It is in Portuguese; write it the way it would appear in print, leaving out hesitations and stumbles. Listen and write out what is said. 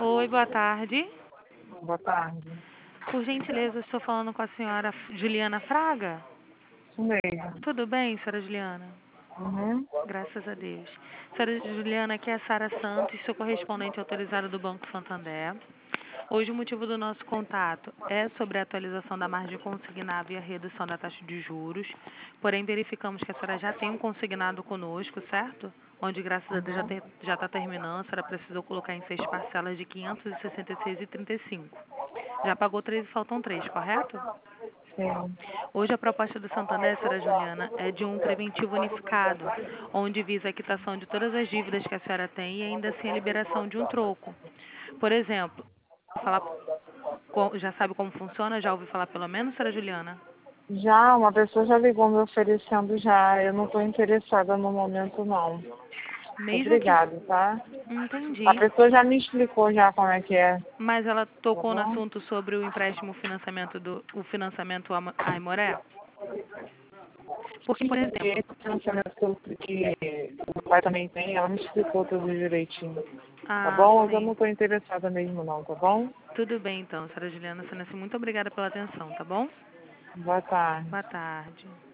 Oi, boa tarde. Boa tarde. Por gentileza, eu estou falando com a senhora Juliana Fraga? Isso mesmo. Tudo bem, senhora Juliana? Uhum. Graças a Deus. Senhora Juliana, aqui é a Sara Santos, sou correspondente autorizada do Banco Santander. Hoje o motivo do nosso contato é sobre a atualização da margem consignada e a redução da taxa de juros. Porém, verificamos que a senhora já tem um consignado conosco, certo? Onde, graças a Deus, Uhum. já está terminando. A senhora precisou colocar em 6 parcelas de 566,35. Já pagou 3 e faltam 3, correto? Sim. Hoje a proposta do Santander, senhora Juliana, é de um preventivo unificado, onde visa a quitação de todas as dívidas que a senhora tem e ainda assim a liberação de um troco. Por exemplo, falar, já sabe como funciona? Já ouviu falar pelo menos, senhora Juliana? Já, uma pessoa já ligou me oferecendo já. Eu não estou interessada no momento, não. Mesmo que... Obrigado, tá? A Entendi. pessoa já me explicou já como é que é, Mas ela tá tocou no bom? assunto sobre o empréstimo, o financiamento Aimoré? Porque, por E exemplo... esse financiamento que o pai também tem, ela me explicou tudo direitinho. Tá Ah, bom? Eu não sim. estou interessada mesmo, não, tá bom? Tudo bem, então, senhora Juliana. Senhora, muito obrigada pela atenção, tá bom? Boa tarde. Boa tarde.